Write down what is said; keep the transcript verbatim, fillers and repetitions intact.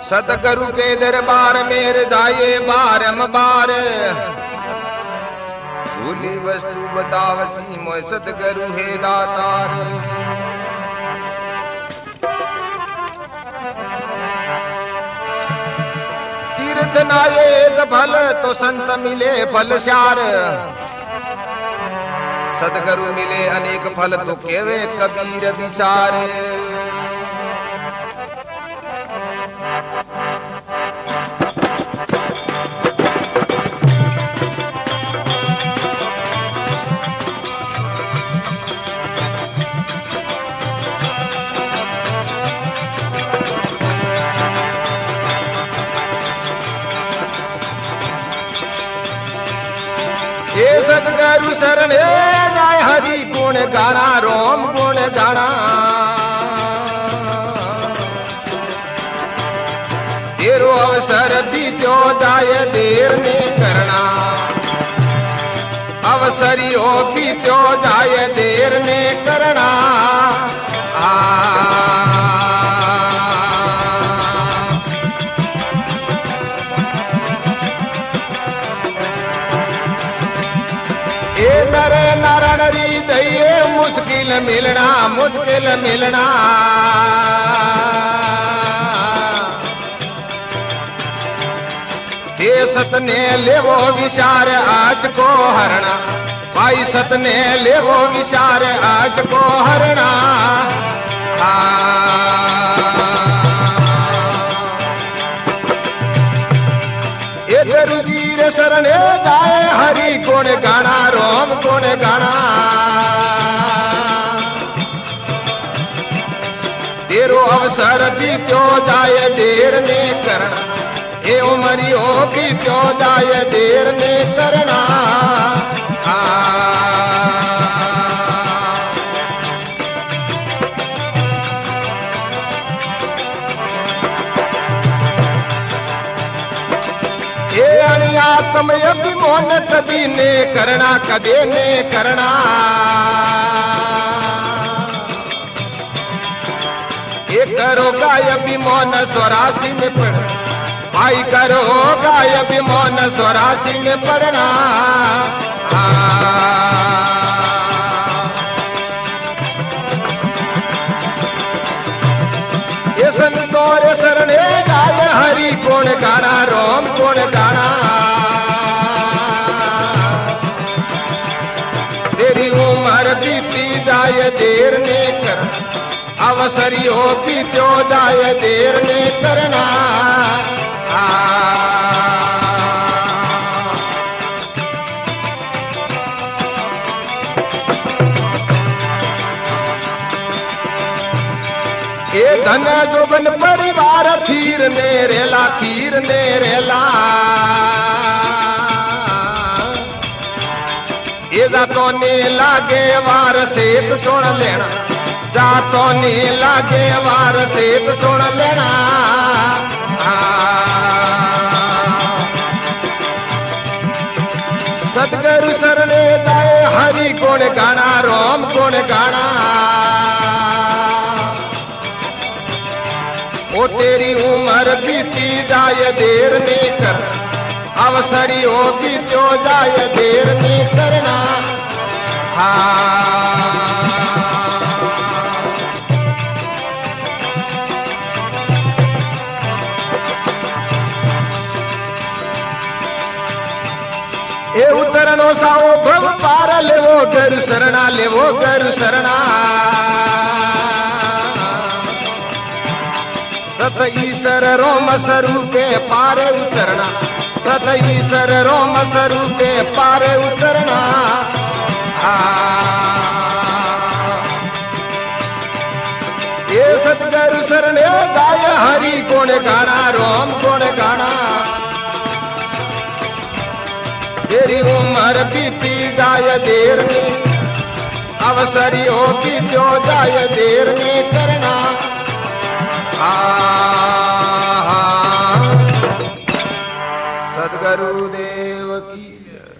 सतगुरु के दरबार मेरे जाए बारंबार, भूली वस्तु बतावसी मोय सतगुरु है दातार। तीर्थ नायक फल तो संत मिले फल श्यार, सतगुरु मिले अनेक फल तो केवे कबीर विचार। हे सतगुरु शरण जाय हरि गुण गाना, रोम गुण गाना। तेरो अवसर बीत्यो जाय देर ने करना, अवसरियो बीत्यो जाय देर ने करना। आ नर नारायण री दइए मुश्किल मिलना, मुश्किल मिलना। हे सतने लेवो विचार आज को हरना, भाई सतने लेवो विचार आज को हरना। ये गुरु जी रे शरणे जाए हरि गुण गाना, रोम गुण गाना। तेरो अवसर बीत्यो जाय देर ने करना, ये उमरियो बीत्यो जाय देर ने करना। आत्म अभिमान कभी ने करना, कदे ने करना। ये करो गाय अभिमान स्वरासी में पढ़ना, भाई करो गाय अभिमान स्वरासी में पढ़ना। ये संतोर शरणे गाय हरि गुण गाना, रोम गुण गाना। तेरी उम्र बीती जाय देर ने कर, अवसरियो बीत्यो जाय देर ने करना। ये धन जोबन परिवार थीर ने रेला, थीर ने रेला। ये जातो ने लागे वार सेत सुन लेना, जातो ने लागे वार सेत सुन लेना। सतगुरु शरणे जाए हरि गुण गाना, रोम गुण गाना। ओ तेरी उम्र बीती जाय देर ने कर, अवसरियो बीत्यो जाय देर ने करना। ए उतरनो साओ भव पार लेवो गुरु शरणा, लेवो गुरु शरणा। सत ईश्वर रोम स्वरूपे पारे उतरना, सत ईश्वर रोम स्वरूपे पारे उतरना। ये सतगुरु शरणे गाय हरि गुण गाना, रोम गुण गाना। तेरी उम्र बीती जाय देर ने, अवसरियो बीत्यो जाय देर ने करना। सद्गुरु देव की।